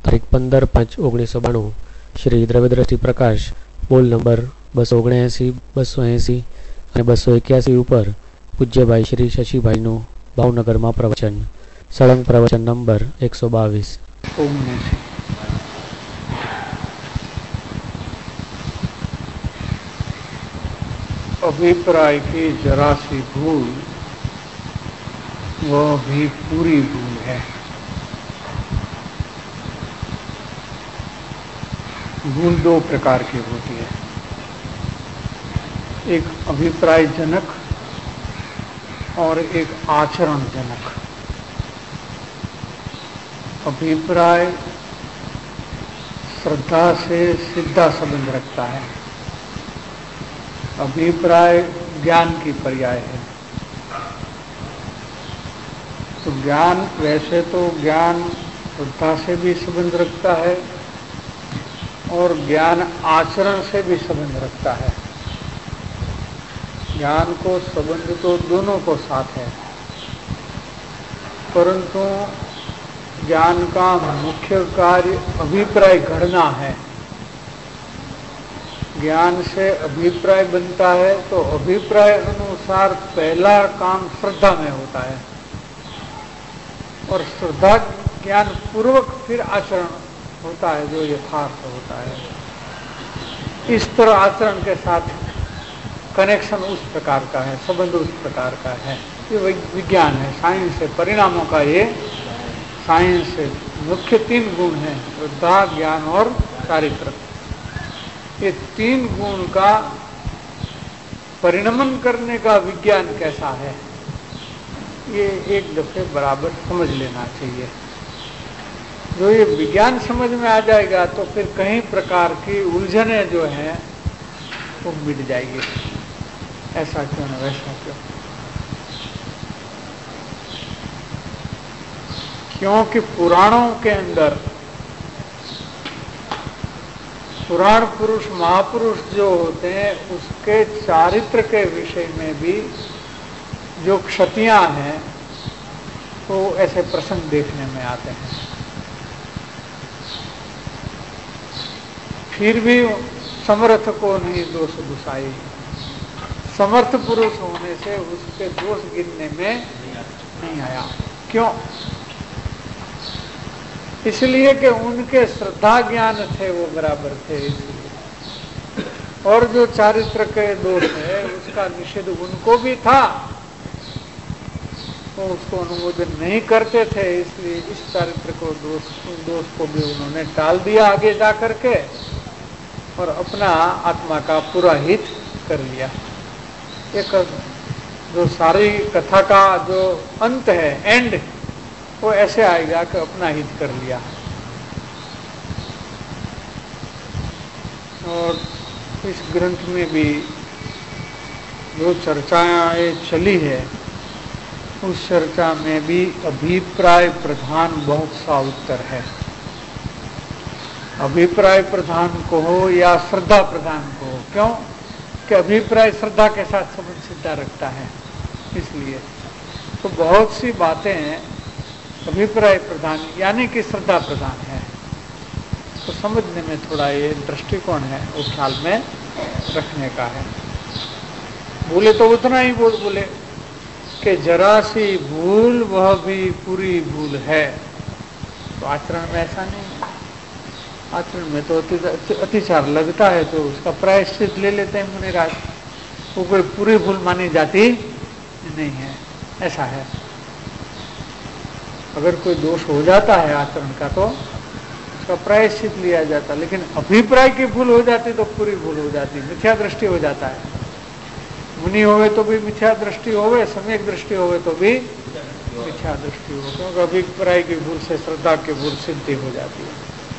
તારીખ 15/5/1992 શ્રી દ્રવ્યદ્રષ્ટિ પ્રકાશ બોલ નંબર 279, 280 અને 281 ઉપર પૂજ્યભાઈ શ્રી શશીભાઈનું ભાવનગરમાં પ્રવચન. સળંગ પ્રવચન નંબર 122. अभिप्राय की जरा सी भूल वह भी पूरी भूल है. भूल दो प्रकार की होती है. एक अभिप्राय जनक और एक आचरण जनक. अभिप्राय श्रद्धा से सीधा संबंध रखता है. अभिप्राय ज्ञान की पर्याय है. तो ज्ञान, वैसे तो ज्ञान श्रद्धा से भी संबंध रखता है और ज्ञान आचरण से भी संबंध रखता है. ज्ञान को संबंध तो दोनों को साथ है, परंतु ज्ञान का मुख्य कार्य अभिप्राय घड़ना है. ज्ञान से अभिप्राय बनता है तो अभिप्राय अनुसार पहला काम श्रद्धा में होता है और श्रद्धा ज्ञान पूर्वक फिर आचरण होता है जो यथार्थ होता है. इस तरह आचरण के साथ कनेक्शन उस प्रकार का है, संबंध उस प्रकार का है. ये विज्ञान है, साइंस है. परिणामों का ये साइंस है. मुख्य 3 गुण हैं, श्रद्धा, ज्ञान और चारित्र. ये 3 गुण का परिणमन करने का विज्ञान कैसा है, ये एक दफे बराबर समझ लेना चाहिए. जो ये विज्ञान समझ में आ जाएगा तो फिर कई प्रकार की उलझने जो हैं वो मिट जाएगी. ऐसा क्यों ना वैसा क्यों? क्योंकि पुराणों के अंदर पुराण पुरुष, महापुरुष जो होते हैं उसके चारित्र के विषय में भी जो क्षतियां हैं वो ऐसे प्रसंग देखने में आते हैं. फिर भी समर्थ को नहीं दोष दुसाई. समर्थ पुरुष होने से उसके दोष गिनने में नहीं आया. क्यों? इसलिए कि उनके श्रद्धा ज्ञान थे वो बराबर थे, इसलिए. और जो चारित्र के दोष है उसका निषेध उनको भी था, वो उसको अनुमोदन नहीं करते थे. इसलिए इस चारित्र को दोष को भी उन्होंने टाल दिया आगे जा करके और अपना आत्मा का पूरा हित कर लिया. एक जो सारी कथा का जो अंत है, एंड, वो ऐसे आएगा कि अपना हित कर लिया. और इस ग्रंथ में भी जो चर्चाएं चली है उस चर्चा में भी अभिप्राय प्रधान बहुत सा उत्तर है. अभिप्राय प्रधान को हो या श्रद्धा प्रधान को हो. क्यों कि अभिप्राय श्रद्धा के साथ संबंध सीधा रखता है. इसलिए तो बहुत सी बातें अभिप्राय प्रधान यानी कि श्रद्धा प्रधान है. तो समझने में थोड़ा ये दृष्टिकोण है वो ख्याल में रखने का है. बोले तो उतना ही बोले कि जरा सी भूल वह भी पूरी भूल है. तो आचरण में ऐसा नहीं है. आचरण में तो अतिचार लगता है तो उसका प्रायश्चित ले लेते हैं मुनिराज. वो कोई पूरी भूल मानी जाती नहीं है. ऐसा है. अगर कोई दोष हो जाता है आचरण का तो उसका प्रायश्चित लिया जाता, लेकिन अभिप्राय की भूल हो जाती तो पूरी भूल हो जाती, मिथ्या दृष्टि हो जाता है. मुनि होवे तो भी मिथ्या दृष्टि होवे, सम्यक दृष्टि होवे तो भी मिथ्या दृष्टि हो, क्योंकि अभिप्राय की भूल से श्रद्धा की भूल सिद्धि हो जाती है.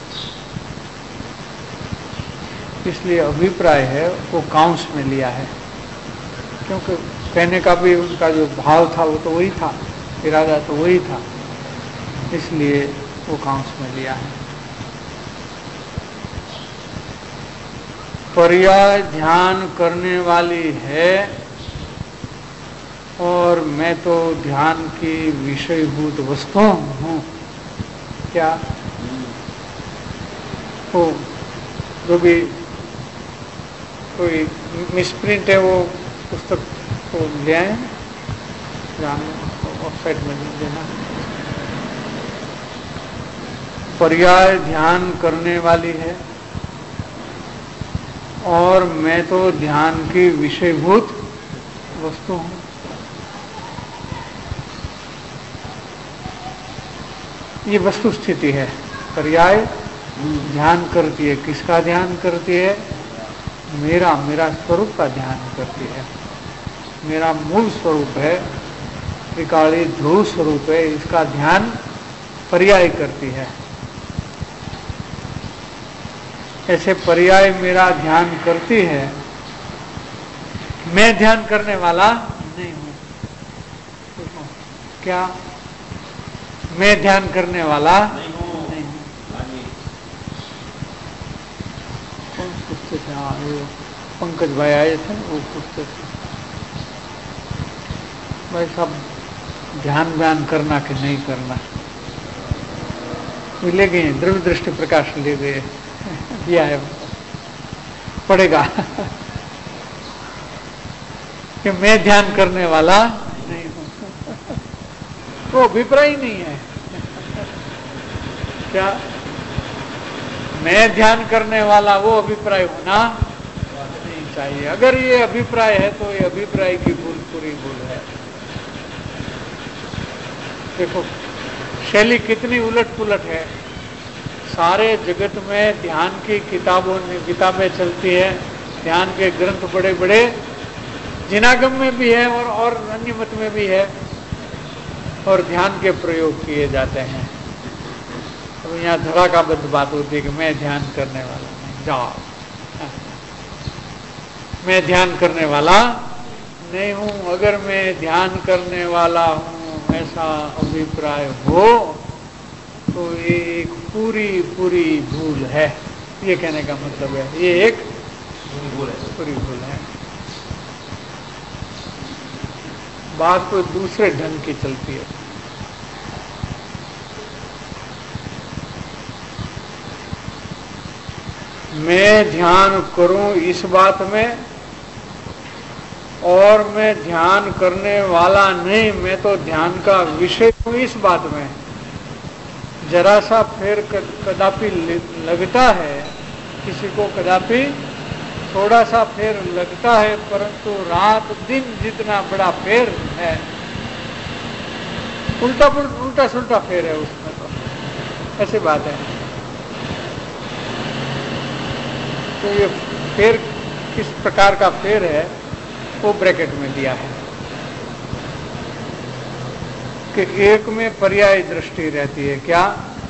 इसलिए अभिप्राय है वो कांस में लिया है, क्योंकि कहने का भी उनका जो भाव था वो तो वही था, इरादा तो वही था, इसलिए वो कांस में लिया है. पर्याय ध्यान करने वाली है और मैं तो ध्यान की विषयभूत वस्तु हूँ. क्या वो जो भी कोई मिसप्रिंट है वो पुस्तक को ले आए, वेबसाइट में देना। पर्याय ध्यान करने वाली है और मैं तो ध्यान की विषयभूत वस्तु हूं। ये वस्तु स्थिति है। पर्याय ध्यान करती है, किसका ध्यान करती है? मेरा स्वरूप का ध्यान करती है। मेरा मूल स्वरूप है, त्रिकाली ध्रुव स्वरूप है, इसका ध्यान पर्याय करती है। ऐसे पर्याय मेरा ध्यान करती है, मैं ध्यान करने वाला नहीं हूं। क्या मैं ध्यान करने वाला नहीं हूं? कौन पूछते थे? हाँ, वो पंकज भाई आए थे, वो पूछते थे भाई साहब ध्यान व्यान करना कि नहीं करना। ले गए, द्रव्य दृष्टि प्रकाश ले गए, दिया है, पड़ेगा कि मैं ध्यान करने वाला नहीं हूं। तो अभिप्राय ही नहीं है। क्या मैं ध्यान करने वाला, वो अभिप्राय होना नहीं चाहिए। अगर ये अभिप्राय है तो ये अभिप्राय की भूल, पूरी भूल है। देखो शैली कितनी उलट पुलट है। सारे जगत में ध्यान की किताबें चलती है, ध्यान के ग्रंथ बड़े बड़े जिनागम में भी है और अन्य मत में भी है, और ध्यान के प्रयोग किए जाते हैं। तो यहाँ धड़ाकाबद्ध बात होती है कि मैं ध्यान करने वाला नहीं, जाओ मैं ध्यान करने वाला नहीं हूं। अगर मैं ध्यान करने वाला हूं ऐसा अभिप्राय हो तो ये एक पूरी भूल है। ये कहने का मतलब है, ये एक पूरी भूल है। बात तो दूसरे ढंग की चलती है। मैं ध्यान करूं इस बात में, और मैं ध्यान करने वाला नहीं, मैं तो ध्यान का विषय हूं इस बात में, जरा सा फेर कदापि लगता है। किसी को कदापि थोड़ा सा फेर लगता है, परंतु रात दिन जितना बड़ा फेर है, उल्टा सुल्टा फेर है उसमें, तो ऐसी बात है। तो ये फेर किस प्रकार का फेर है वो ब्रैकेट में दिया है कि एक में पर्याय दृष्टि रहती है। क्या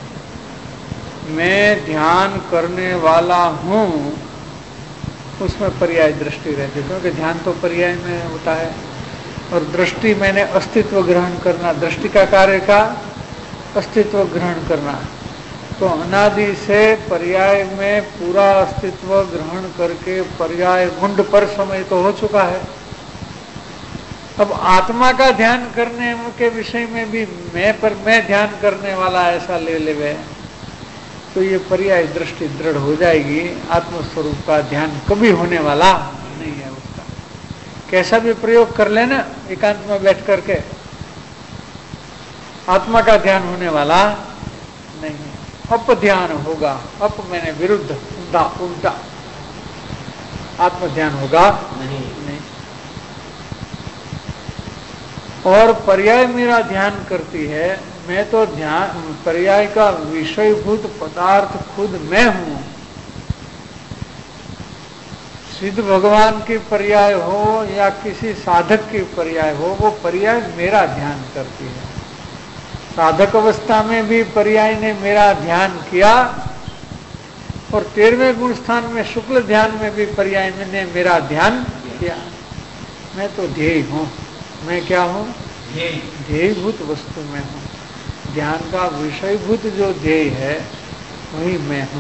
मैं ध्यान करने वाला हूं, उसमें पर्याय दृष्टि रहती है, क्योंकि ध्यान तो पर्याय में होता है। और दृष्टि मैंने अस्तित्व ग्रहण करना, दृष्टि का कार्य का अस्तित्व ग्रहण करना। तो अनादि से पर्याय में पूरा अस्तित्व ग्रहण करके पर्याय मुंड पर समय तो हो चुका है। अब आत्मा का ध्यान करने के विषय में भी मैं ध्यान करने वाला ऐसा ले लेवे, तो ये पर्याय दृष्टि दृढ़ हो जाएगी। आत्मस्वरूप का ध्यान कभी होने वाला नहीं है उसका। कैसा भी प्रयोग कर लेना एकांत में बैठ करके, आत्मा का ध्यान होने वाला नहीं है। अप ध्यान होगा, अप मैंने विरुद्ध, उल्टा आत्म ध्यान होगा नहीं। और पर्याय मेरा ध्यान करती है, मैं तो ध्यान पर्याय का विषयभूत पदार्थ खुद मैं हूं। सिद्ध भगवान की पर्याय हो या किसी साधक की पर्याय हो, वो पर्याय मेरा ध्यान करती है। साधक अवस्था में भी पर्याय ने मेरा ध्यान किया, और 13वें गुण स्थान में शुक्ल ध्यान में भी पर्याय ने मेरा ध्यान किया। मैं तो ध्येय हूं। मैं क्या हूं? ध्येयभूत वस्तु में हूं। ध्यान का विषयभूत जो ध्येय है वही मैं हूं।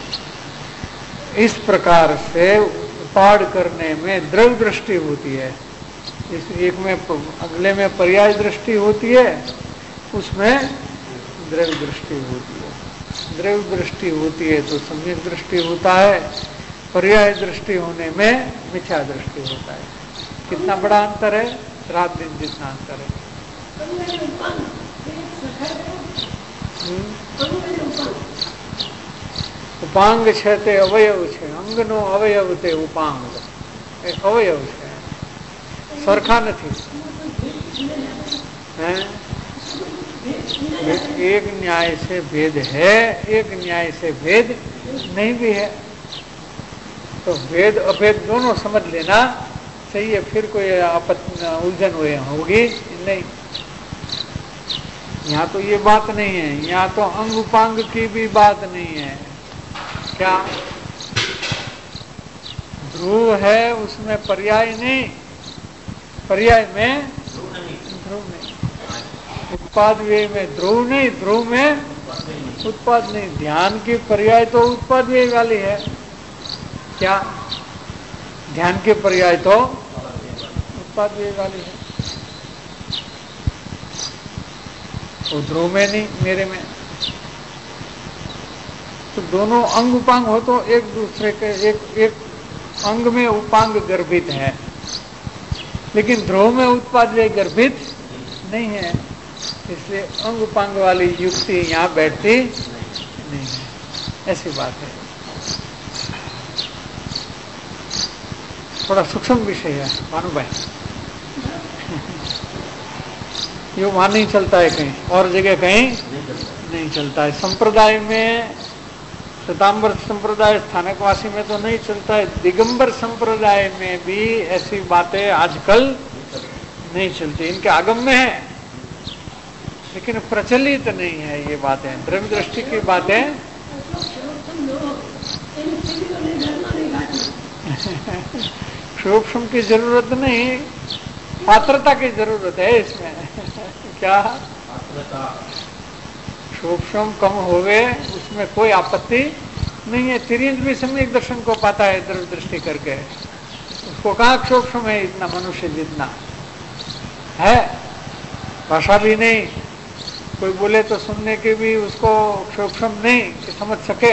इस प्रकार से उपाड़ करने में द्रव्य दृष्टि होती है। इस एक में, अगले में पर्याय दृष्टि होती है, उसमें द्रव्य दृष्टि होती है। द्रव्य दृष्टि होती है तो सम्यक दृष्टि होता है, पर्याय दृष्टि होने में मिथ्या दृष्टि होता है। कितना बड़ा अंतर है, रात दिन जितना अंतर है। उपांग छे ते अवयव छे, अंग नो अवयव ते उपांग, अवयव छे, सरखा नहीं है। एक न्याय से भेद है, एक न्याय से भेद नहीं भी है, तो भेद अभेद दोनों समझ लेना चाहिए, फिर कोई उलझन होगी नहीं। यहाँ तो ये बात नहीं है, यहाँ तो अंग उपांग की भी बात नहीं है। क्या ध्रुव है उसमें पर्याय नहीं, पर्याय में ध्रुव नहीं, उत्पाद व्यय में ध्रुव नहीं, ध्रुव में उत्पाद नहीं। ध्यान की पर्याय तो उत्पाद व्यय वाली है। क्या ध्यान के पर्याय तो उत्पाद व्यय वाली है, तो ध्रुव में नहीं, मेरे में। तो दोनों अंग उपांग हो तो एक दूसरे के एक अंग में उपांग गर्भित है, लेकिन ध्रुव में उत्पाद व्यय गर्भित नहीं है, इसलिए अंग उपांग वाली युक्ति यहाँ बैठती नहीं है। ऐसी बात है, थोड़ा सूक्ष्म विषय है भानु भाई। ये वहां नहीं चलता है, कहीं और जगह कहीं नहीं चलता है। संप्रदाय में, श्वेतांबर संप्रदाय स्थानकवासी में तो नहीं चलता है, दिगंबर संप्रदाय में भी ऐसी बातें आजकल नहीं चलती। इनके आगम में है लेकिन प्रचलित नहीं है ये बातें, द्रव्य दृष्टि की बातें। सूक्ष्म की जरूरत नहीं, पात्रता की जरूरत है इसमें। क्या सूक्ष्म कम होवे उसमें कोई आपत्ति नहीं है। तिरंज भी सम्यक दर्शन को पाता है द्रव्य दृष्टि करके, उसको कहाँ सूक्ष्म है इतना, मनुष्य जितना है। भाषा भी नहीं, कोई बोले तो सुनने के भी उसको सूक्ष्म नहीं कि समझ सके,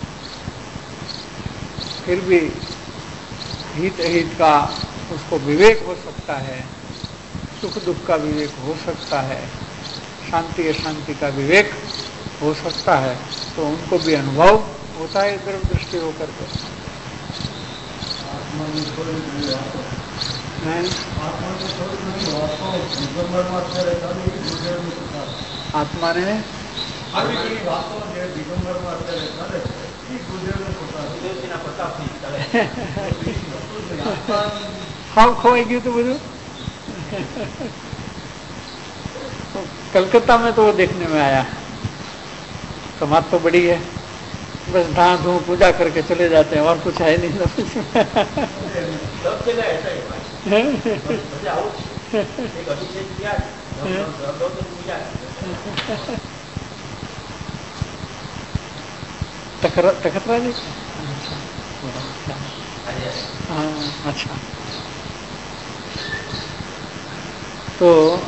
फिर भी हित अहित का उसको विवेक हो सकता है, सुख दुख का विवेक हो सकता है, शांति अशांति का विवेक हो सकता है, तो उनको भी अनुभव होता है द्रव्य दृष्टि होकर के। आत्मा ने हाँ खोई गई तो बुझू। कलकत्ता में तो वो देखने में आया, कमात तो बड़ी है, बस धां धूं पूजा करके चले जाते हैं और कुछ है नहीं सब तखतरा जी। हाँ अच्छा, तो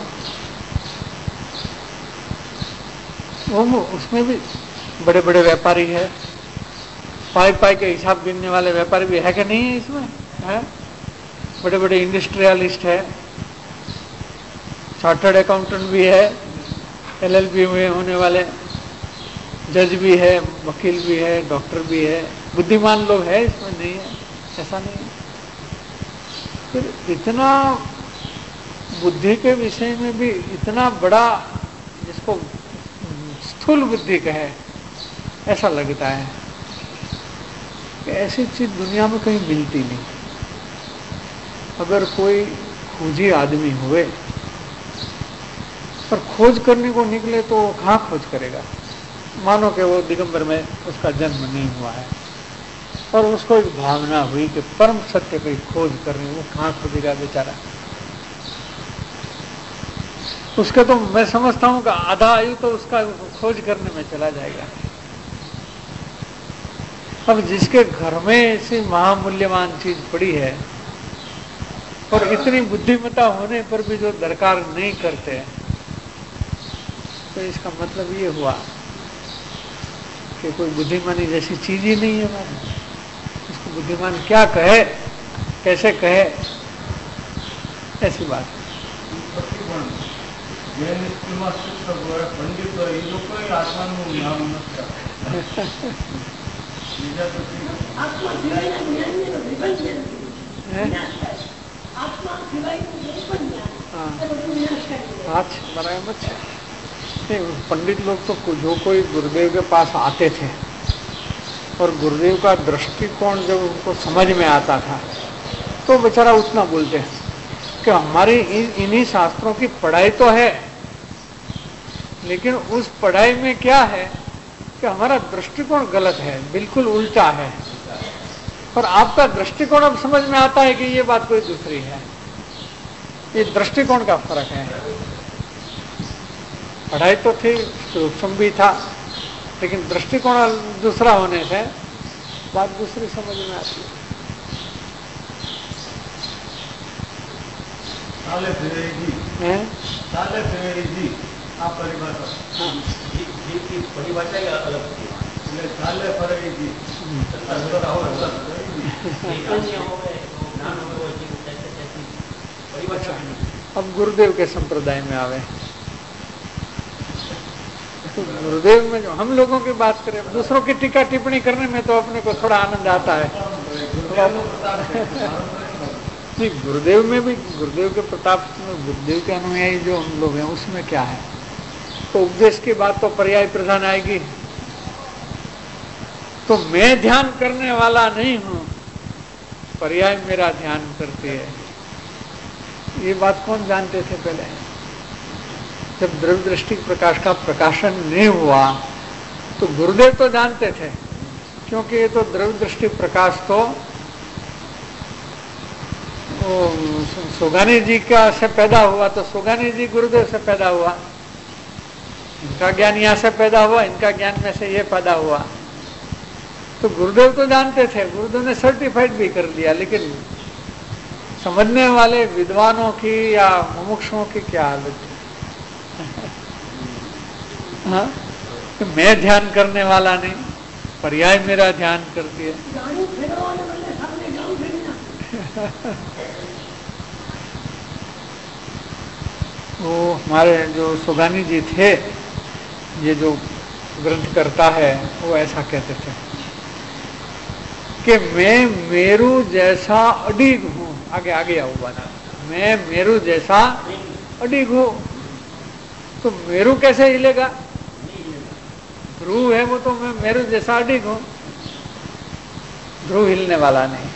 वो उसमें भी बड़े बड़े व्यापारी है, पाई पाई के हिसाब गिनने वाले व्यापारी भी है कि नहीं है इसमें, है? बड़े बड़े इंडस्ट्रियलिस्ट है, चार्टर्ड अकाउंटेंट भी है, LLB में होने वाले जज भी है, वकील भी है, डॉक्टर भी है, बुद्धिमान लोग है इसमें, नहीं है ऐसा नहीं है। फिर इतना बुद्धि के विषय में भी इतना बड़ा, जिसको स्थूल बुद्धि कहे, ऐसा लगता है कि ऐसी चीज दुनिया में कहीं मिलती नहीं। अगर कोई खोजी आदमी हुए पर खोज करने को निकले तो कहाँ खोज करेगा। मानो कि वो दिगंबर में उसका जन्म नहीं हुआ है और उसको एक भावना हुई कि परम सत्य की खोज करनी, वो कहाँ खोजेगा बेचारा। उसके तो मैं समझता हूँ कि आधा आयु तो उसका खोज करने में चला जाएगा। अब जिसके घर में ऐसी महामूल्यवान चीज पड़ी है और इतनी बुद्धिमत्ता होने पर भी जो दरकार नहीं करते, तो इसका मतलब ये हुआ कि कोई बुद्धिमानी जैसी चीज ही नहीं है हमारी, इसको बुद्धिमान क्या कहे, कैसे कहे, ऐसी बात है। बराबर है। पंडित लोग तो जो कोई गुरुदेव के पास आते थे और गुरुदेव का दृष्टिकोण जब उनको समझ में आता था तो बेचारा उतना बोलते हैं कि हमारी इन्हीं शास्त्रों की पढ़ाई तो है, लेकिन उस पढ़ाई में क्या है कि हमारा दृष्टिकोण गलत है, बिल्कुल उल्टा है, और आपका दृष्टिकोण अब समझ में आता है कि ये बात कोई दूसरी है। ये दृष्टिकोण का फर्क है। पढ़ाई तो थी, सूक्ष्म भी था, लेकिन दृष्टिकोण दूसरा होने से बात दूसरी समझ में आती है। साले जी आप परिभाषा जी परिभाषा या अलग थी साले फरेगी जी अब गुरुदेव के संप्रदाय में आवे तो गुरुदेव में जो हम लोगों की बात करें, दूसरों की टीका टिप्पणी करने में तो अपने को थोड़ा आनंद आता है। नहीं, गुरुदेव में भी, गुरुदेव के प्रताप में, गुरुदेव के अनुयायी जो हम लोग हैं उसमें क्या है, तो उपदेश की बात तो पर्याय प्रधान आएगी। तो मैं ध्यान करने वाला नहीं हूं, पर्याय मेरा ध्यान करती है। ये बात कौन जानते थे पहले? जब द्रव्य दृष्टि प्रकाश का प्रकाशन नहीं हुआ तो गुरुदेव तो जानते थे, क्योंकि ये तो द्रव्य दृष्टि प्रकाश तो सोगानी जी का से पैदा हुआ, तो सोगानी जी गुरुदेव से पैदा हुआ, इनका ज्ञान यहाँ से पैदा हुआ, इनका ज्ञान में से ये पैदा हुआ। तो गुरुदेव तो जानते थे, गुरुदेव ने सर्टिफाइड भी कर दिया, लेकिन समझने वाले विद्वानों की या मुमुक्षुओं की क्या हालत है? हाँ, कि मैं ध्यान करने वाला नहीं, पर्याय मेरा ध्यान करती है। वो हमारे जो सोगानी जी थे, ये जो ग्रंथ करता है, वो ऐसा कहते थे कि मैं मेरू जैसा अडिग हूं। आगे आगे आओ बना, मैं मेरू जैसा अडिग हूं। तो मेरू कैसे हिलेगा? ध्रुव है वो, तो मैं मेरू जैसा अडिग हूं, ध्रुव हिलने वाला नहीं।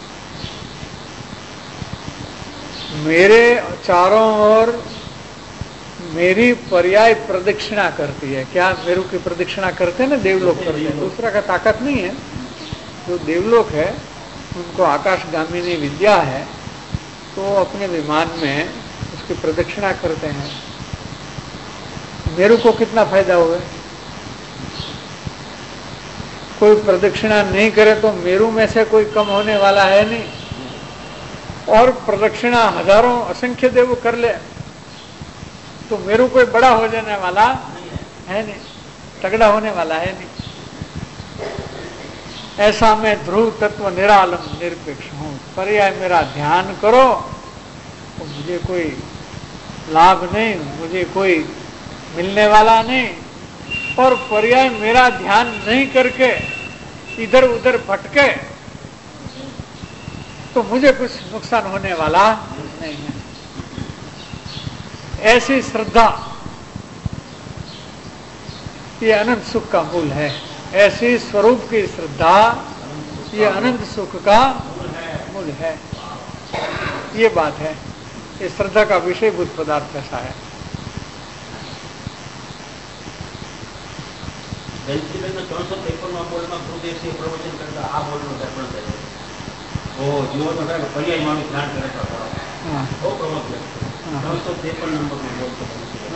मेरे चारों ओर मेरी पर्याय प्रदक्षिणा करती है। क्या मेरू की प्रदक्षिणा करते हैं ना, देवलोक करते हैं, दूसरा का ताकत नहीं है। जो देवलोक है उनको आकाशगामिनी विद्या है, तो अपने विमान में उसकी प्रदक्षिणा करते हैं। मेरू को कितना फायदा हुआ? कोई प्रदक्षिणा नहीं करे तो मेरू में से कोई कम होने वाला है नहीं, और प्रदक्षिणा हजारों असंख्य देव कर ले तो मेरू कोई बड़ा हो जाने वाला है नहीं, तगड़ा होने वाला है नहीं। ऐसा मैं ध्रुव तत्व निरालम निरपेक्ष हूं। पर्याय मेरा ध्यान करो तो मुझे कोई लाभ नहीं, मुझे कोई मिलने वाला नहीं, और पर्याय मेरा ध्यान नहीं करके इधर उधर भटके तो मुझे कुछ नुकसान होने वाला नहीं है। ऐसी श्रद्धा ये अनंत सुख का मूल है। ऐसी स्वरूप की श्रद्धा ये अनंत सुख का मूल है। ये बात है। ये श्रद्धा का विषयभूत पदार्थ ऐसा है। प्रवचन करता आ बोलनो दर्पण करे ओ जीवन में पर्याय मानू ध्यान करे तो ओ प्रमोद 353 नंबर में बोलतो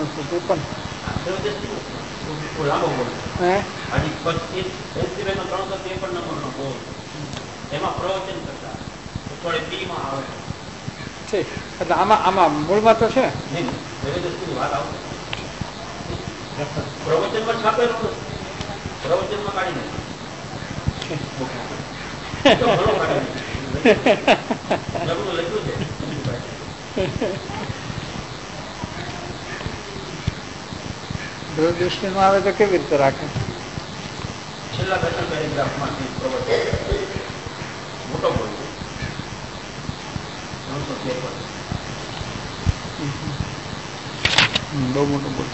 353 वो लांबो बोल है आदि 25 353 नंबर નો બોલ એમાં પ્રવચન કરતા થોડે બી માં આવે છે। એટલે આમાં મૂળમાં તો છે નહીં, વેદસ્તુની વાત આવશે પ્રવચનમાં છાપેલું પ્રવચનમાં કાઢી નાખી. દૂરદૃષ્ટિ નું આવે તો કેવી રીતે રાખે? છેલ્લા 2-3 પેરેગ્રાફમાં મોટો બોલ બહુ મોટો બોલ.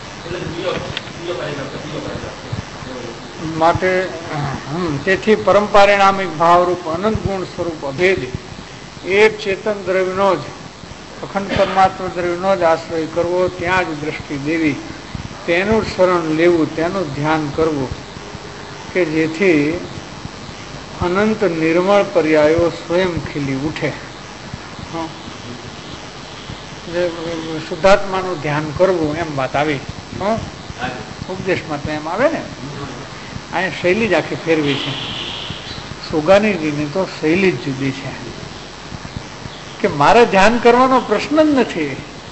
માટે તેથી પરંપરિણામિક ભાવરૂપ અનંત ગુણ સ્વરૂપ અભેદ એક ચેતન દ્રવ્યનો જ અખંડ પરમાત્મા દ્રવ્યનો જ આશ્રય કરવો, ત્યાં જ દ્રષ્ટિ દેવી, તેનું શરણ લેવું, તેનું ધ્યાન કરવું કે જેથી અનંત નિર્મળ પર્યાયો સ્વયં ખીલી ઉઠે. શુદ્ધાત્માનું ધ્યાન કરવું એમ વાત આવી. ઉપદેશમાં તો એમ આવે ને. અહીંયા શૈલી જ આખી ફેરવી છે. સુગાનીજીની તો શૈલી જ જુદી છે કે મારે ધ્યાન કરવાનો પ્રશ્ન જ નથી.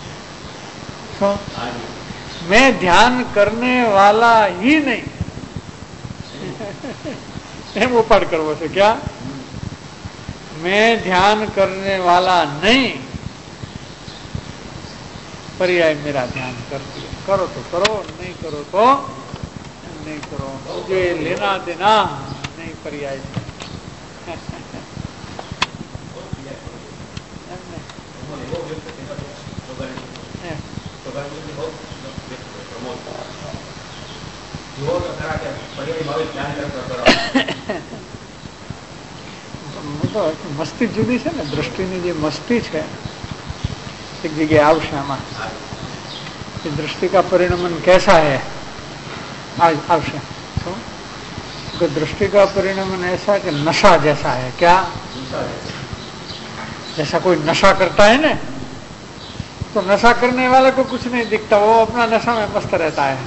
मैं ध्यान करने वाला ही नहीं એમ ઉપાડ કરવો છે. क्या मैं ध्यान करने वाला नहीं, पर्याय मेरा ध्यान करती है. करो तो करो, नहीं करो तो नहीं करो, मुझे लेना देना नहीं. पर्याय મસ્તી જુદી છે ને. દ્રષ્ટિની જે મસ્તી છે એક જગ્યાએ આવશે આમાં. दृष्टि का परिणमन कैसा है आज आवश्य तो दृष्टि का परिणमन ऐसा कि नशा जैसा है. क्या जैसा कोई नशा करता है ना, तो नशा करने वाले को कुछ नहीं दिखता, वो अपना नशा में मस्त रहता है.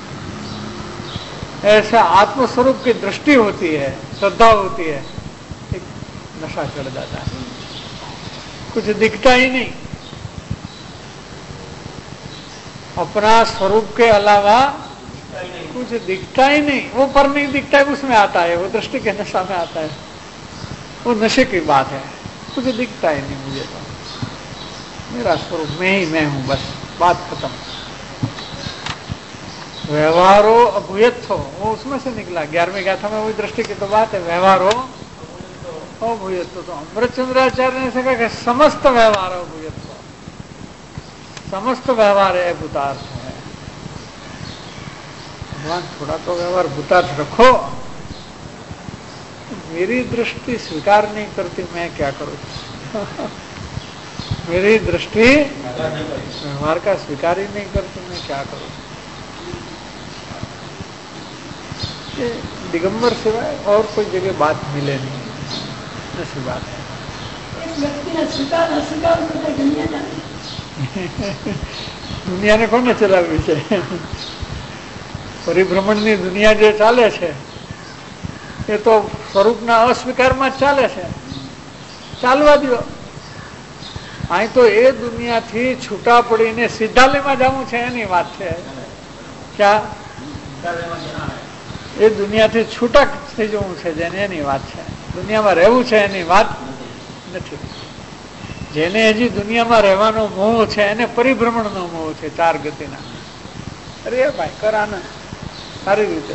ऐसा आत्म स्वरूप की दृष्टि होती है, श्रद्धा होती है, एक नशा चढ़ जाता है, कुछ दिखता ही नहीं. अपना स्वरूप के अलावा कुछ दिखता ही नहीं. वो पर नहीं दिखता है, उसमें आता है, वो दृष्टि के नशा में आता है. वो नशे की बात है. कुछ दिखता ही नहीं मुझे, तो मेरा स्वरूप मैं ही मैं हूं, बस बात खत्म. व्यवहारो अभूयत्थो, वो उसमें से निकला. 11वीं गाथा में वही दृष्टि की तो बात है. व्यवहारो अभूयत्थो, तो अमृतचंद्राचार्य ने कहा कि समस्त व्यवहार अभूयत्थो, समस्त व्यवहार है भूतार्थ है. भगवान थोड़ा तो व्यवहार भूतार्थ रखो. मेरी दृष्टि स्वीकार नहीं करती, मैं क्या करूं. मेरी दृष्टि व्यवहार का स्वीकार ही नहीं करती, मैं क्या करूं. ये दिगंबर सिवाय और कोई जगह बात मिले नहीं, ऐसी बात है. દુનિયાને કોને ચલાવવી છે? પરિભ્રમણની દુનિયા જે ચાલે છે એ તો સ્વરૂપના અસ્વીકારમાં જ ચાલે છે. ચાલવા દો. અહીં તો એ દુનિયાથી છૂટા પડીને સિદ્ધાલયમાં જવું છે એની વાત છે. ક્યાં? એ દુનિયાથી છૂટા થઈ જવું છે જેને, એની વાત છે. દુનિયામાં રહેવું છે એની વાત નથી. જેને હજી દુનિયામાં રહેવાનો મોહ છે એને પરિભ્રમણનો મોહ છે, 4 ગતિના. અરે ભાઈ કર આનંદ સારી રીતે.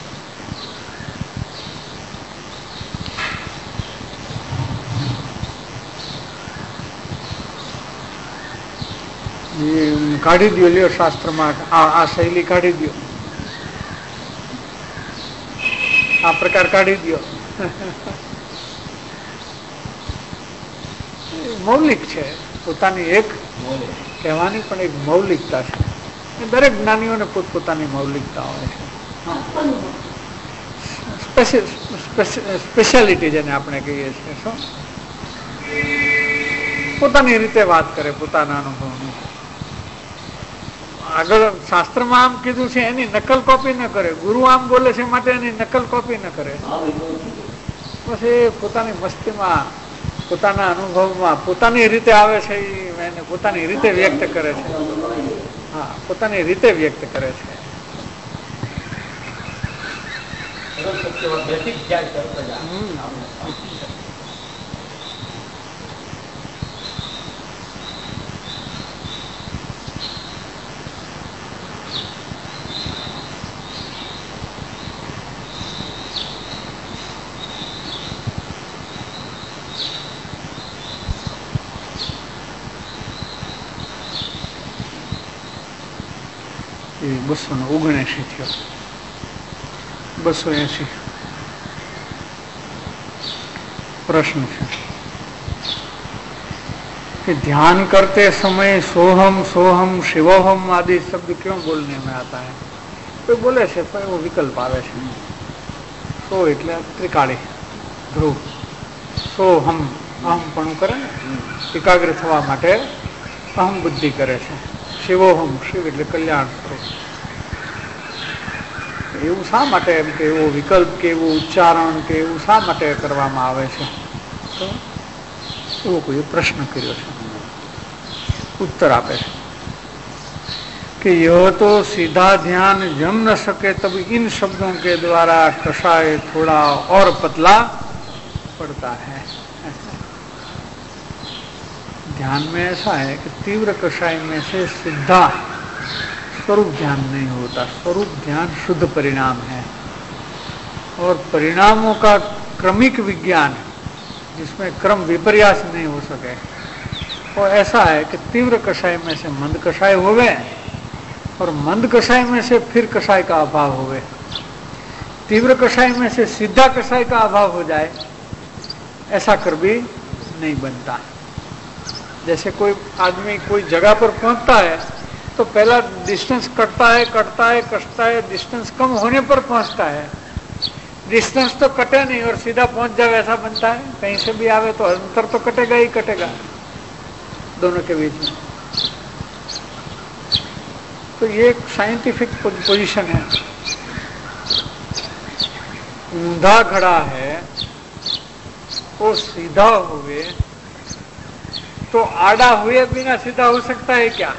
કાઢી દો, લ્યો શાસ્ત્રમાં આ શૈલી કાઢી દો, આ પ્રકાર કાઢી દો. મૌલિક છે, પોતાની એક કહેવાની પણ એક મૌલિકતા છે. દરેક જ્ઞાનીઓને પોતપોતાની મૌલિકતા હોય છે. સ્પેશિયાલિટી જેને આપણે કહીએ છીએ, શું પોતાની રીતે વાત કરે, પોતાના અનુભવની. આગળ શાસ્ત્રમાં આમ કીધું છે એની નકલ કોપી ન કરે. ગુરુ આમ બોલે છે માટે એની નકલ કોપી ન કરે. બસ એ પોતાની મસ્તીમાં, પોતાના અનુભવમાં પોતાની રીતે આવે છે, એને પોતાની રીતે વ્યક્ત કરે છે. હા, પોતાની રીતે વ્યક્ત કરે છે. उसके बाद बेसिक क्या करता जा એ 279 થયો 280 प्रश्न है कि ध्यान करते समय सोहम सोहम शिवोहम आदि शब्द क्यों बोलने में आता है? कोई बोले છે પણ એવો વિકલ્પ આવે છે. સો એટલે ત્રિકાળી ધ્રુવ, સોહમ અહમપણું કરે ને, એકાગ્ર થવા માટે અહમ બુદ્ધિ કરે છે. શિવોહમ, શિવ એટલે કલ્યાણ સ્વરૂપ. એવું શા માટે એમ કે એવો વિકલ્પ કે એવું ઉચ્ચારણ કે એવું શા માટે કરવામાં આવે છે? તો એવો કોઈ પ્રશ્ન કર્યો છે. उत्तर आपे कि यह तो सीधा ध्यान जम न सके तब इन शब्दों के द्वारा कषाय थोड़ा और पतला पड़ता है. ध्यान में ऐसा है कि तीव्र कषाय में से सीधा स्वरूप ध्यान नहीं होता. स्वरूप ध्यान शुद्ध परिणाम है और परिणामों का क्रमिक विज्ञान जिसमें क्रम विपर्यास नहीं हो सके वो ऐसा है कि तीव्र कषाय में से मंद कषाय होवे और मंद कषाय में से फिर कषाय का अभाव होवे. तीव्र कषाय में से सीधा कषाय का अभाव हो जाए ऐसा कर भी नहीं बनता. जैसे कोई आदमी कोई जगह पर पहुंचता है तो पहला डिस्टेंस कटता है कटता है डिस्टेंस कम होने पर पहुंचता है. डिस्टेंस तो कटे नहीं और सीधा पहुंच जाए ऐसा बनता है? कहीं से भी आवे तो अंतर तो कटेगा ही कटेगा दोनों के बीच में. तो ये एक साइंटिफिक पोजीशन है. ऊंधा खड़ा है वो सीधा हुए तो आड़ा हुए बिना सीधा हो सकता है क्या?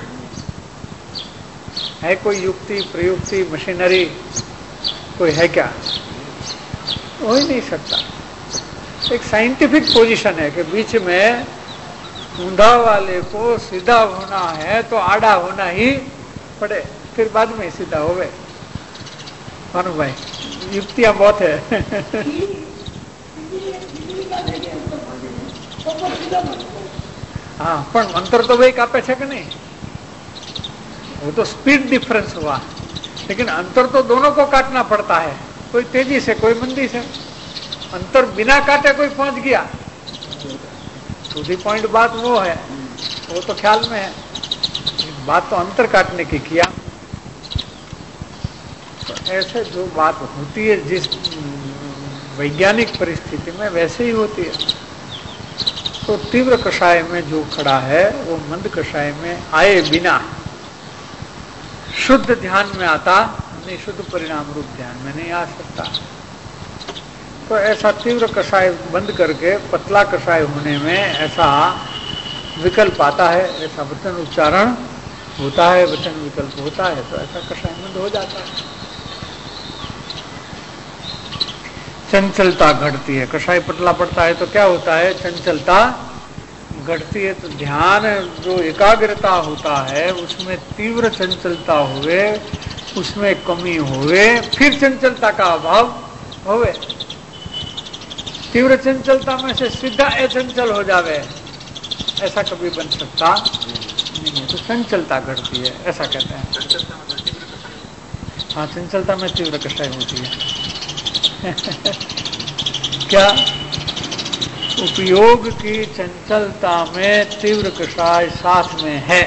है कोई युक्ति प्रयुक्ति मशीनरी कोई है क्या? हो ही नहीं सकता. एक साइंटिफिक पोजीशन है कि बीच में ऊंधा वाले को सीधा होना है तो आड़ा होना ही पड़े, फिर बाद में सीधा हो गए. मानो भाई युक्तियां बहुत है. हाँ पण अंतर तो भाई कापे છે કે नहीं? वो तो स्पीड डिफरेंस हुआ लेकिन अंतर तो दोनों को काटना पड़ता है. कोई तेजी से कोई मंदी से. अंतर बिना काटे कोई पहुंच गया टू दी पॉइंट बात वो है, वो तो ख्याल में है. बात तो अंतर काटने की किया. तो ऐसे जो बात होती है जिस वैज्ञानिक परिस्थिति में वैसे ही होती है. तो तीव्र कषाय में जो खड़ा है वो मंद कषाय में आए बिना शुद्ध ध्यान में आता नहीं, शुद्ध परिणाम रूप ध्यान में नहीं आ सकता. तो ऐसा तीव्र कषाय बंद करके पतला कषाय होने में ऐसा विकल्प आता है, ऐसा वचन उच्चारण होता है, वचन विकल्प होता है तो ऐसा कषाय बंद हो जाता है. चंचलता घटती है. कषाय पतला पड़ता है तो क्या होता है? चंचलता घटती है. तो ध्यान जो एकाग्रता होता है उसमें तीव्र चंचलता हुए, उसमें कमी हुए, फिर चंचलता का अभाव होवे. तीव्र चंचलता में से सीधा अचंचल हो जावे ऐसा कभी बन सकता नहीं है. तो चंचलता घटती है ऐसा कहते हैं. हाँ चंचलता में तीव्र कषाय होती है. क्या उपयोग की चंचलता में तीव्र कषाय साथ में है?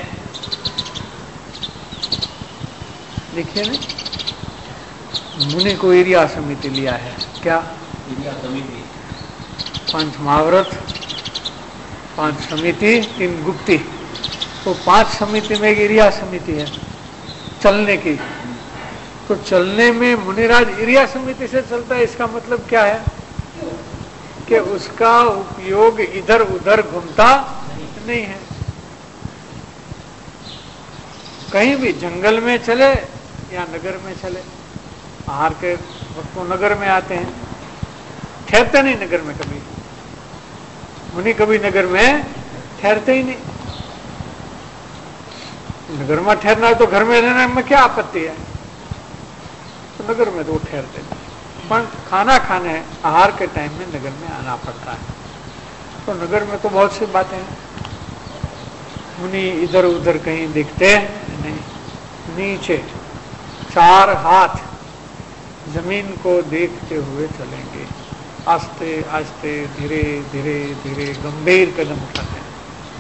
देखिए ना, मुनि को इरिया समिति लिया है. क्या इरिया समिति? 5 महाव्रत, 5 समिति, 3 गुप्ती. तो 5 समिति में एक इरिया समिति है चलने की. तो चलने में मुनिराज इरिया समिति से चलता है. इसका मतलब क्या है कि उसका उपयोग इधर उधर घूमता नहीं है. कहीं भी जंगल में चले या नगर में चले आहार के वक्त वो नगर में आते हैं, ठहरते नहीं नगर में कभी, मुनि कभी नगर में ठहरते ही नहीं। नगर में ठहरना है तो घर में रहने में क्या आपत्ति है, तो नगर में तो वो ठहरते नहीं, पर खाना खाने आहार के टाइम में नगर में आना पड़ता है। तो नगर में तो बहुत सी बातें हैं, मुनि इधर उधर कहीं दिखते नहीं, नीचे 4 हाथ जमीन को देखते हुए चलेंगे, आस्ते आस्ते धीरे धीरे धीरे गंभीर कदम उठाते हैं,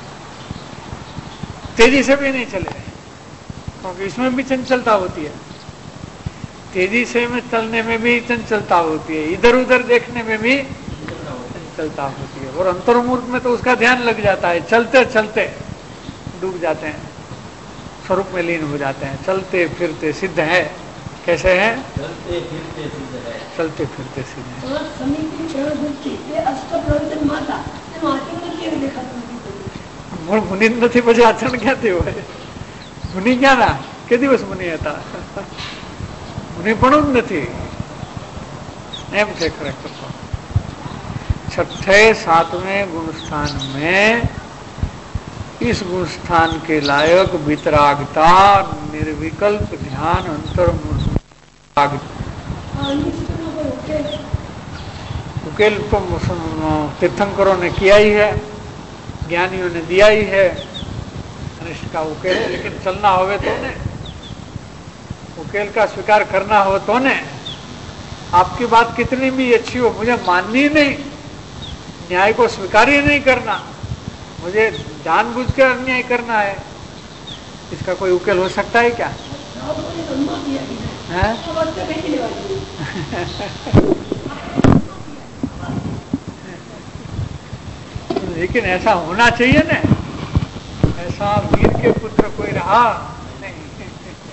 तेजी से भी नहीं चले, क्योंकि इसमें भी चंचलता होती है, तेजी से में चलने में भी चंचलता होती है, इधर उधर देखने में भी चंचलता होती है, और अंतर्मुख में तो उसका ध्यान लग जाता है, चलते चलते डूब जाते हैं, स्वरूप में लीन हो जाते हैं, चलते फिरते सिद्ध है। कैसे है? चलते फिरते सिद्ध है, चलते फिरते सिद्ध है। मुनि નથી પછી આચરણ ક્યાંથી હોય? મુનિ ક્યાં ના કે દિવસ મુનિ હતા? મુનિ પણ જ નથી, એમ છે ખરેખર। छठे 7वें गुण स्थान में इस गुण स्थान के लायक वितरागता, निर्विकल्प ध्यान, अंतर्मुख उकेल तो तीर्थंकरों ने किया ही है, ज्ञानियों ने दिया ही है अनिष्ट का उकेल, लेकिन चलना होवे तो ने, उकेल का स्वीकार करना हो तो ने। आपकी बात कितनी भी अच्छी हो, मुझे माननी नहीं, न्याय को स्वीकार ही नहीं करना, मुझे जानबूझ कर अन्याय करना है, इसका कोई उकेल हो सकता है क्या? है? लेकिन ऐसा होना चाहिए ना, ऐसा वीर के पुत्र कोई रहा नहीं।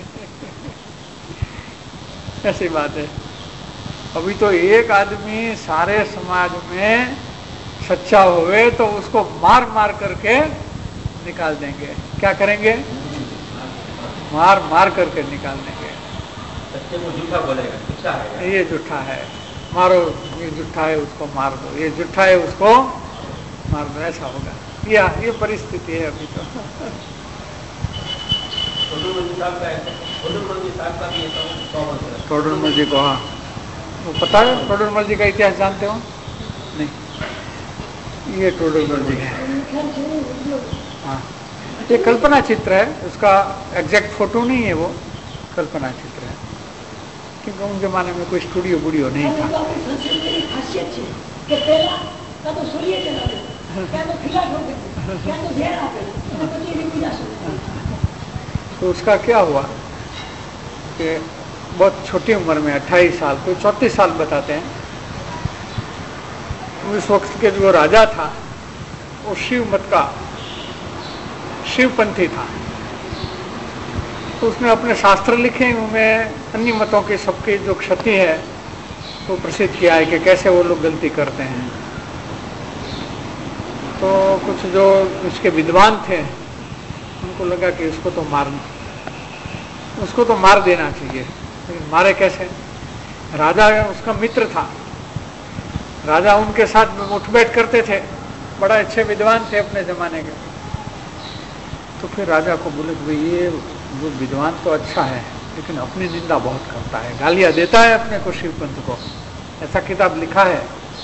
ऐसी बात है। अभी तो एक आदमी सारे समाज में सच्चा होवे तो उसको मार मार करके निकाल देंगे। क्या करेंगे? मार मार करके निकाल देंगे। सच्चे को झूठा बोलेगा, झूठा है, ये झूठा है, मारो, ये झूठा है उसको मार दो, ये झूठा है उसको मार दो, ऐसा होगा। ये परिस्थिति है अभी तो। टोडरमल जी को, हाँ वो पता है, टोडरमल जी का इतिहास जानते हो? नहीं, ये टोडरमल जी है। हाँ, ये कल्पना चित्र है, उसका एग्जैक्ट फोटो नहीं है, वो कल्पना चित्र है, क्योंकि उन जमाने में कोई स्टूडियो वूडियो नहीं था। तो उसका क्या हुआ कि बहुत छोटी उम्र में 28 साल, कोई 34 साल बताते हैं, उस वक्त के जो राजा था वो शिव मत का, शिवपंथी था। तो उसने अपने शास्त्र लिखे, उनमें अन्य मतों की सबकी जो क्षति है वो प्रसिद्ध किया है कि कैसे वो लोग गलती करते हैं। तो कुछ जो उसके विद्वान थे उनको लगा कि उसको तो मार देना चाहिए, लेकिन मारे कैसे? राजा उसका मित्र था, राजा उनके साथ उठ बैठ करते थे, बड़ा अच्छे विद्वान थे अपने जमाने के। तो फिर राजा को बोले कि भाई ये जो विद्वान तो अच्छा है, लेकिन अपनी निंदा बहुत करता है, गालियां देता है अपने को, शिवपंथ को, ऐसा किताब लिखा है।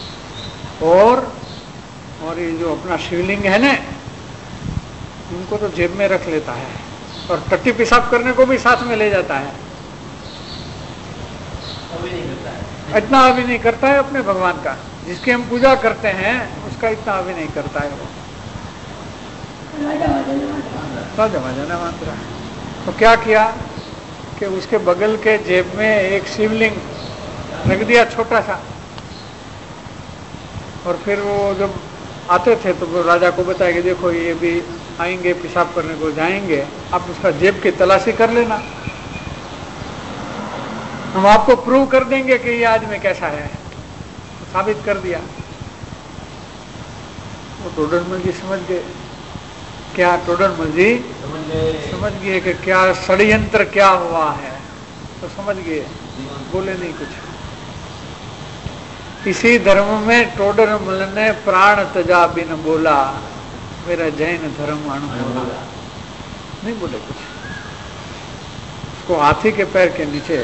और ये जो अपना शिवलिंग है ना, उनको तो जेब में रख लेता है, और टट्टी पेशाब करने को भी साथ में ले जाता है। इतना अभी नहीं करता है अपने भगवान का, जिसकी हम पूजा करते हैं उसका इतना अभी नहीं करता है वो, राजा वाजा मान रहा है। तो क्या किया कि उसके बगल के जेब में एक शिवलिंग रख दिया छोटा सा, और फिर वो जब आते थे तो वो राजा को बताया कि देखो ये भी आएंगे, पेशाब करने को जाएंगे, आप उसका जेब की तलाशी कर लेना, हम आपको प्रूव कर देंगे कि ये आदमी कैसा है। तो साबित कर दिया। वो टोडरमल जी समझ गए, क्या टोडरमल जी समझ गए कि क्या षड्यंत्र क्या हुआ है, तो समझ गए बोले नहीं कुछ। इसी धर्म में टोडरमल ने प्राण तजा बिन बोला, मेरा जैन धर्म अणुबोला, नहीं बोले कुछ। उसको हाथी के पैर के नीचे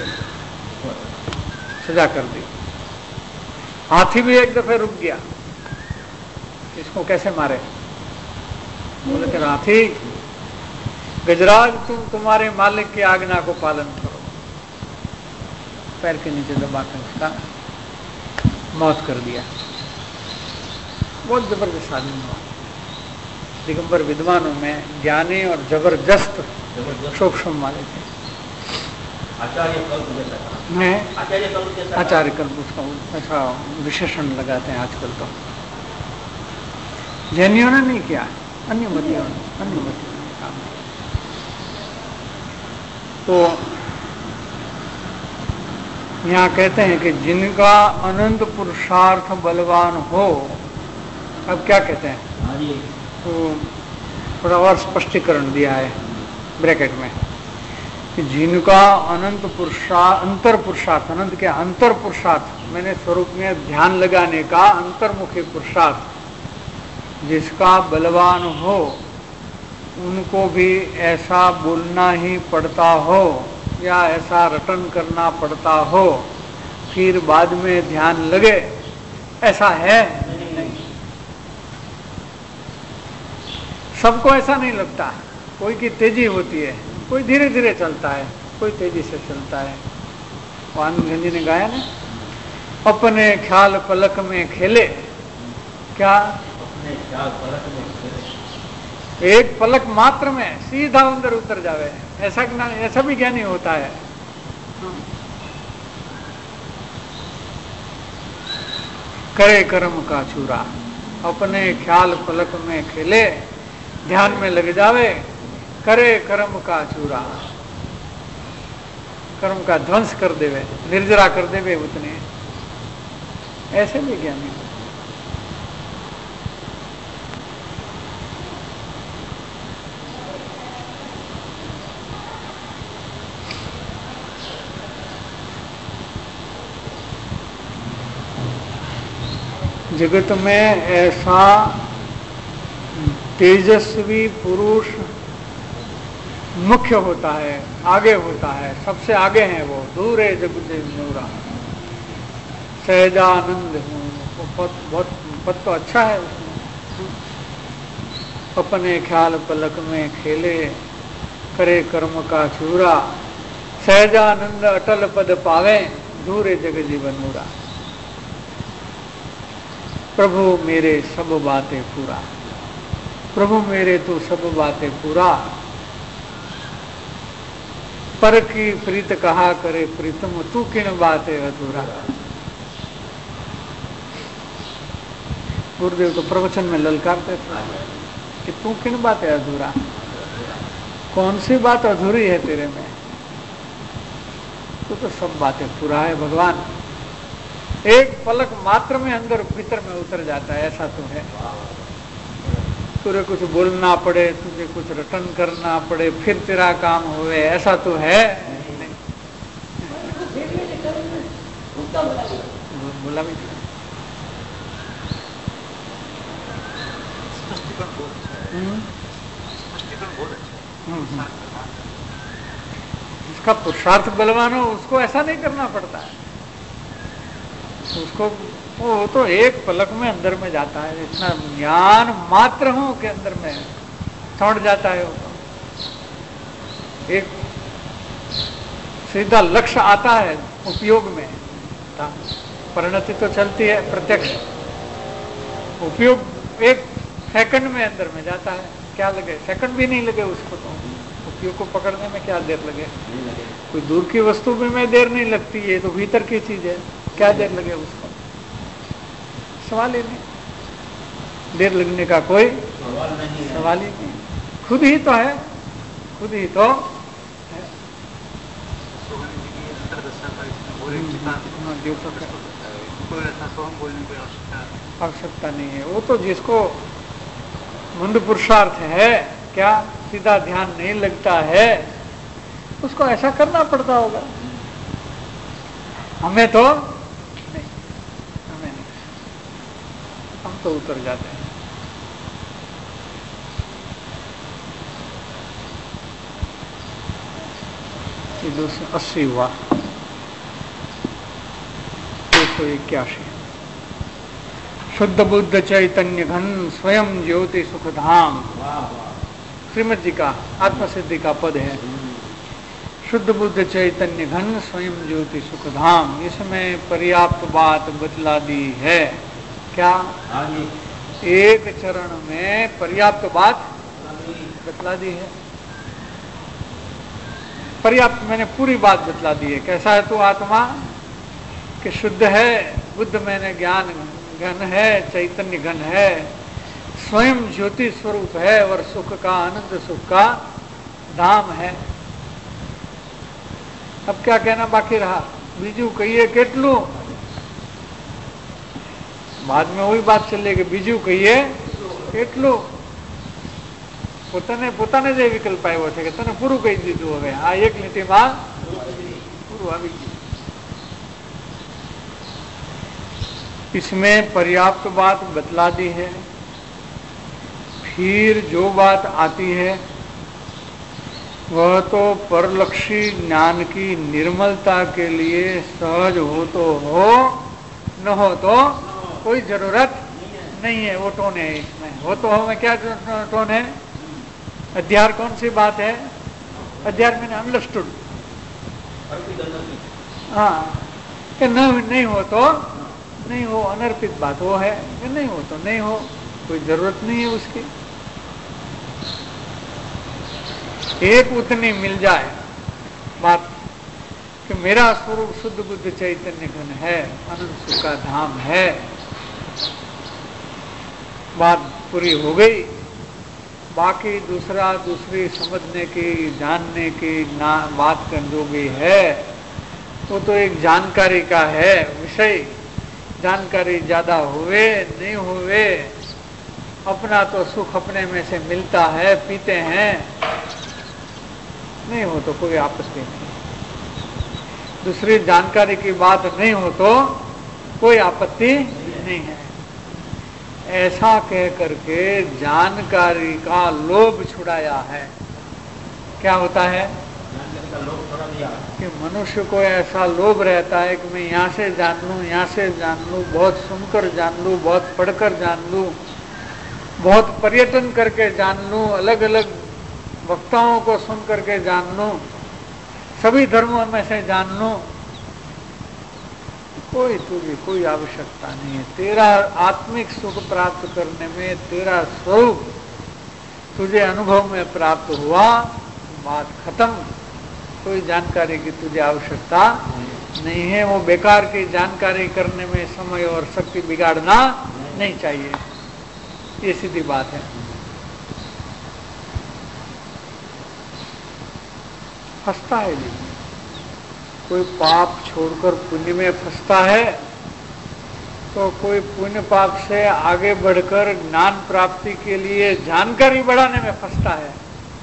सजा कर दी। हाथी भी एक दफे रुक गया, इसको कैसे मारे। बोले कि हाथी गजराज, तुम तुम्हारे मालिक की आज्ञा को पालन करो। पैर के नीचे दबाकर उसका मौत कर दिया। बहुत जबरदस्त आदमी हुआ। दिगंबर विद्वानों में ज्ञानी और जबरदस्त सूक्ष्म वाले थे। आचार्य कल्प उसका ऐसा विशेषण लगाते हैं आजकल। तो जैनियों ने नहीं किया, अन्य मतियों ने काम। तो यहाँ कहते हैं कि जिनका अनंत पुरुषार्थ बलवान हो, अब क्या कहते हैं, तो थोड़ा और स्पष्टीकरण दिया है ब्रैकेट में कि जिनका अनंत अंतर पुरुषार्थ, अनंत के अंतर पुरुषार्थ मैंने स्वरूप में ध्यान लगाने का अंतर्मुखी पुरुषार्थ जिसका बलवान हो, उनको भी ऐसा बोलना ही पड़ता हो या ऐसा रटन करना पड़ता हो, फिर बाद में ध्यान लगे, ऐसा है नहीं। सबको ऐसा नहीं लगता। कोई की तेजी होती है, कोई धीरे धीरे चलता है, कोई तेजी से चलता है। आनंद जी ने गाया ना, अपने ख्याल पलक में खेले। क्या? अपने ख्याल पलक में खेले, एक पलक मात्र में सीधा अंदर उतर जावे। ऐसा भी ज्ञानी होता है। करे कर्म का चूरा, अपने ख्याल पलक में खेले, ध्यान में लग जावे, करे कर्म का चूरा, कर्म का ध्वंस कर देवे, निर्जरा कर देवे उतने। ऐसे भी ज्ञानी। जगत में ऐसा तेजस्वी पुरुष मुख्य होता है, आगे होता है, सबसे आगे हैं वो। दूर है जगदेव नूरा, सहजानंद हूँ, बहुत पद तो अच्छा है उसमें। अपने ख्याल पलक में खेले, करे कर्म का चूरा, सहजानंद अटल पद पावे, दूर है जग जीवन नूरा। प्रभु मेरे सब बातें पूरा, प्रभु मेरे तो सब बातें पूरा, पर की प्रीत कहा करे प्रीतम, तू किन बातें अधूरा। गुरुदेव तो प्रवचन में ललकारते थे कि तू किन बातें अधूरा, कौन सी बात अधूरी है तेरे में, तू तो सब बातें पूरा है भगवान। एक पलक मात्र में अंदर भीतर में उतर जाता है, ऐसा तो है। तुझे कुछ बोलना पड़े, तुझे कुछ रटन करना पड़े, फिर तेरा काम होवे, ऐसा तो है नहीं। बोला भी जिसका पुरुषार्थ बलवान हो उसको ऐसा नहीं करना पड़ता है। उसको वो तो एक पलक में अंदर में जाता है, इतना ज्ञान मात्र हो के अंदर में सौंट जाता है। वो तो एक सीधा लक्ष्य आता है उपयोग में, परिणति तो चलती है प्रत्यक्ष, उपयोग एक सेकंड में अंदर में जाता है। क्या लगे, सेकंड भी नहीं लगे उसको, तो उपयोग को पकड़ने में क्या देर लगे। कोई दूर की वस्तु में देर नहीं लगती है, तो भीतर की चीज है, क्या देर लगे उसको, सवाल ही नहीं। देर लगने का कोई सवाल ही नहीं, खुद ही तो है, खुद ही तो है। आवश्यकता नहीं है। वो तो जिसको मंद पुरुषार्थ है, क्या सीधा ध्यान नहीं लगता है, उसको ऐसा करना पड़ता होगा। हमें तो नहीं, हमें नहीं, हम तो उतर जाते हैं। ये 280 हुआ, 281। शुद्ध बुद्ध चैतन्य घन स्वयं ज्योति सुखधाम, श्रीमद जी का आत्मसिद्धि का पद है। शुद्ध बुद्ध चैतन्य घन स्वयं ज्योति सुखधाम, इसमें पर्याप्त बात बतला दी है। क्या? एक चरण में पर्याप्त बात बतला दी है। पर्याप्त मैंने पूरी बात बतला दी है। कैसा है तू आत्मा? कि शुद्ध है, बुद्ध मैंने ज्ञान घन है, चैतन्य घन है, स्वयं ज्योति स्वरूप है और सुख का, आनंद सुख का धाम है। अब क्या कहना बाकी रहा? बीजू कहिए केटलू, बाद में वही बात चलेगी। बीजू कहिए केटलू, પોતાને જે વિકલ્પ આવ્યો છે કે તને પૂરું કહી દીધું, હવે આ એક લીટીમાં પૂરું આવી ગયું। इसमें पर्याप्त बात बतला दी है। फिर जो बात आती है वह तो परलक्षी ज्ञान की निर्मलता के लिए सहज हो तो हो, न हो तो कोई जरूरत नहीं है। वो टोन है इसमें। हो तो हो में क्या टोन है? अध्यार कौन सी बात है? अध्यार मैंने अंडरस्टूड। हाँ, कि नहीं हो तो नहीं हो, अनर्पित बात वो है। कि नहीं हो तो नहीं हो, कोई जरूरत नहीं है उसकी। एक उतनी मिल जाए बात कि मेरा स्वरूप शुद्ध बुद्ध चैतन्य घन है, अनंत सुख का धाम है, बात पूरी हो गई। बाकी दूसरी समझने की, जानने की बात कर जो भी है वो तो एक जानकारी का है विषय। जानकारी ज्यादा हुए नहीं हुए, अपना तो सुख अपने में से मिलता है, पीते हैं, नहीं हो तो कोई आपत्ति नहीं। दूसरी जानकारी की बात नहीं हो तो कोई आपत्ति नहीं है। ऐसा कह करके जानकारी का लोभ छुड़ाया है। क्या होता है कि मनुष्य को ऐसा लोभ रहता है कि मैं यहाँ से जान लूँ, यहाँ से जान लूँ, बहुत सुनकर जान लूँ, बहुत पढ़कर जान लूँ, बहुत पर्यटन करके जान लूँ, अलग अलग वक्ताओं को सुन करके जान लूँ, सभी धर्मों में से जान लूँ। कोई तुझे कोई आवश्यकता नहीं है। तेरा आत्मिक सुख प्राप्त करने में तेरा स्वरूप तुझे अनुभव में प्राप्त हुआ, बात खत्म। कोई जानकारी की तुझे आवश्यकता नहीं है। वो बेकार की जानकारी करने में समय और शक्ति बिगाड़ना नहीं चाहिए। ये सीधी बात है। फंसता है लेकिन कोई पाप छोड़कर पुण्य में फंसता है, तो कोई पुण्य पाप से आगे बढ़कर ज्ञान प्राप्ति के लिए जानकारी बढ़ाने में फंसता है।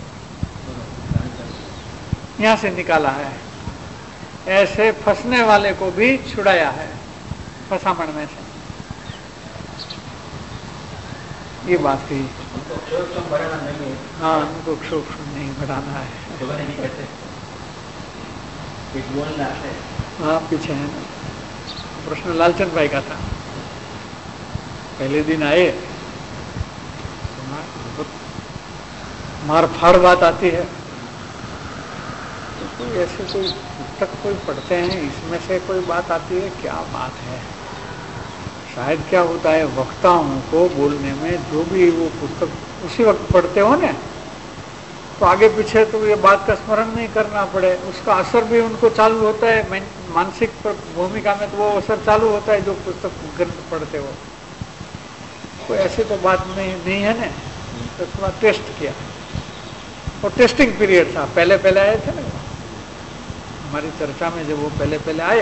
यहां से निकाला है। ऐसे फंसने वाले को भी छुड़ाया है फसामण में से। ये बात थी। हाँ, उनको क्षोभ नहीं बढ़ाना है। हाँ, पीछे है ना। प्रश्न लालचंद भाई का था। पहले दिन आए, मार फाड़ बात आती है। तो कोई ऐसे कोई पुस्तक कोई पढ़ते हैं, इसमें से कोई बात आती है, क्या बात है। शायद क्या होता है, वक्ताओं को बोलने में जो भी वो पुस्तक उसी वक्त पढ़ते हो ना, तो आगे पीछे तो ये बात का स्मरण नहीं करना पड़े, उसका असर भी उनको चालू होता है। मानसिक भूमिका में तो वो असर चालू होता है जो पुस्तक ग्रंथ पढ़ते हो। कोई ऐसी तो बात नहीं है ना। तो थोड़ा टेस्ट किया, और टेस्टिंग पीरियड था। पहले आए थे ना हमारी चर्चा में, जब वो पहले आए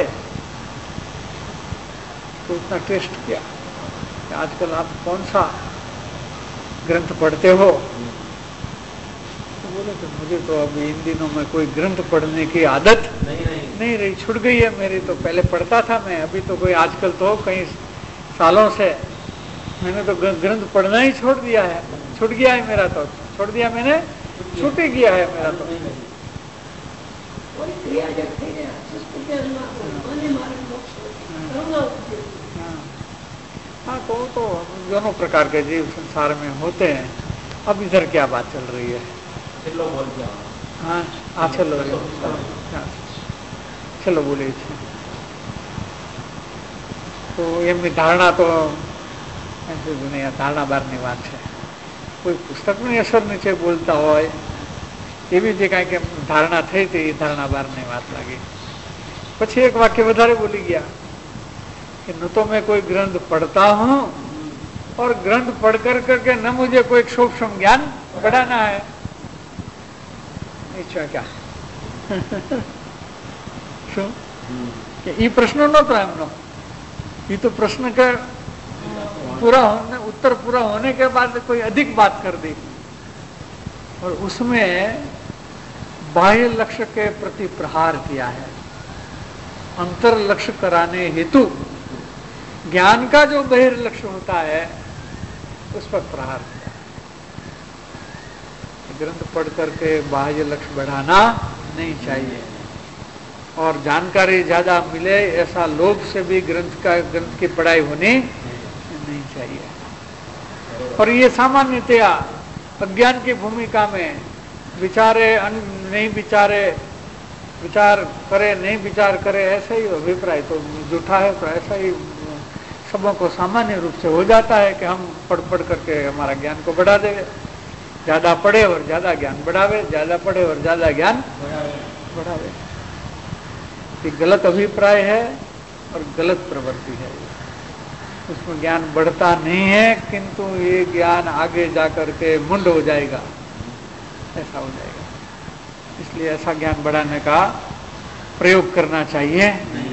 तो उतना टेस्ट किया कि आजकल आप कौन सा ग्रंथ पढ़ते हो। बोले तो मुझे तो अभी इन दिनों में कोई ग्रंथ पढ़ने की आदत नहीं रही, छूट गई है मेरी। तो पहले पढ़ता था मैं, अभी तो कोई आजकल तो कई सालों से मैंने तो ग्रंथ पढ़ना ही छोड़ दिया है, छूट गया है मेरा। तो छोड़ दिया मैंने, छूट ही गया है मेरा तो। हाँ तो दोनों प्रकार के जीव संसार में होते हैं। अब इधर क्या बात चल रही है? हाँ चलो चलो बोले। तो એમની ધારણા તો દુનિયા ધારણા બહારની વાત છે। કોઈ પુસ્તકની અસર નીચે બોલતા હોય એવી જે કાંઈક ધારણા થઈ હતી એ ધારણા બહારની વાત લાગી। પછી એક વાક્ય વધારે બોલી ગયા कि न तो मैं कोई ग्रंथ पढ़ता हूँ और ग्रंथ पढ़ कर करके न मुझे कोई सूक्ष्म ज्ञान बढ़ाना है। क्या શું કે એ પ્રશ્ન નહોતો એમનો, ये तो प्रश्न का पूरा होने, उत्तर पूरा होने के बाद कोई अधिक बात कर दी और उसमें बाह्य लक्ष्य के प्रति प्रहार किया है। अंतर लक्ष्य कराने हेतु ज्ञान का जो बहिर्लक्ष्य होता है उस पर प्रहार किया। ग्रंथ पढ़ करके बाह्य लक्ष्य बढ़ाना नहीं चाहिए और जानकारी ज्यादा मिले ऐसा लोभ से भी ग्रंथ की पढ़ाई होनी नहीं चाहिए। और ये सामान्यतया अज्ञान की भूमिका में विचारे नहीं विचारे, विचार करे नहीं विचार करे, ऐसा ही अभिप्राय तो झूठा है। तो ऐसा ही सबों को सामान्य रूप से हो जाता है कि हम पढ़ पढ़ करके हमारा ज्ञान को बढ़ा देवे, ज्यादा पढ़े और ज्यादा ज्ञान बढ़ावे, ज्यादा पढ़े और ज्यादा ज्ञान बढ़ावे। ये गलत अभिप्राय है और गलत प्रवृत्ति है। उसमें ज्ञान बढ़ता नहीं है किंतु ये ज्ञान आगे जाकर के मुंड हो जाएगा, ऐसा हो जाएगा। इसलिए ऐसा ज्ञान बढ़ाने का प्रयोग करना चाहिए नहीं।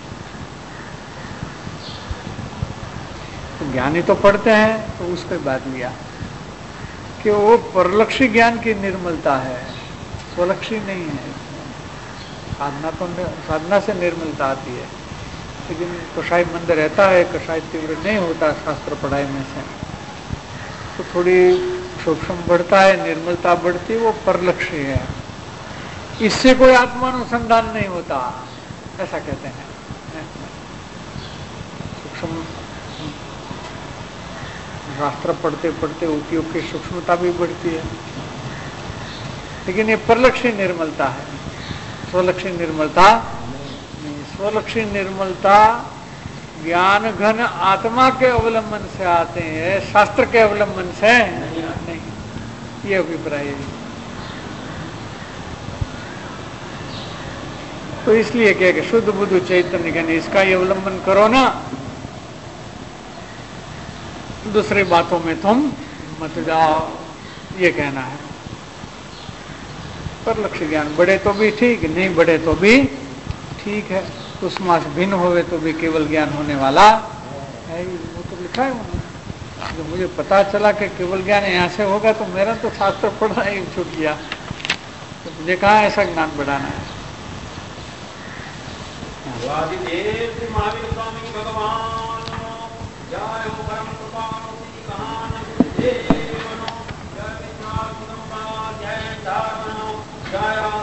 तो ज्ञानी तो पढ़ते हैं तो उसके बाद लिया कि वो परलक्षी ज्ञान की निर्मलता है, स्वलक्षी नहीं है। साधना तो साधना से निर्मलता आती है, लेकिन कषाय मंद रहता है, कषाय तीव्र नहीं होता शास्त्र पढ़ाई में से, तो थोड़ी सूक्ष्म बढ़ता है, निर्मलता बढ़ती, वो परलक्षी है। इससे कोई आत्मानुसंधान नहीं होता, ऐसा कहते हैं। सूक्ष्म शास्त्र पढ़ते पढ़ते उपयोग की सूक्ष्मता भी बढ़ती है, लेकिन ये परलक्षी निर्मलता है, स्वलक्षी निर्मलता नहीं। स्वलक्षी निर्मलता ज्ञान घन आत्मा के अवलंबन से आते हैं, शास्त्र के अवलंबन से नहीं। ये अभिप्राय है। तो इसलिए कह कि शुद्ध बुद्ध चैतन्य घन इसका ये अवलंबन करो ना, दूसरी बातों में तुम मत जाओ, ये कहना है। पर लक्ष्य ज्ञान बढ़े तो भी ठीक, नहीं बढ़े तो भी ठीक है। उसमें भिन्न होवे तो भी केवल ज्ञान होने वाला है। वो तो लिखा है उन्होंने। जो मुझे पता चला कि केवल ज्ञान यहाँ से होगा तो मेरा तो शास्त्र पढ़ना ही छूट गया। तो मुझे कहाँ ऐसा ज्ञान बढ़ाना है। जय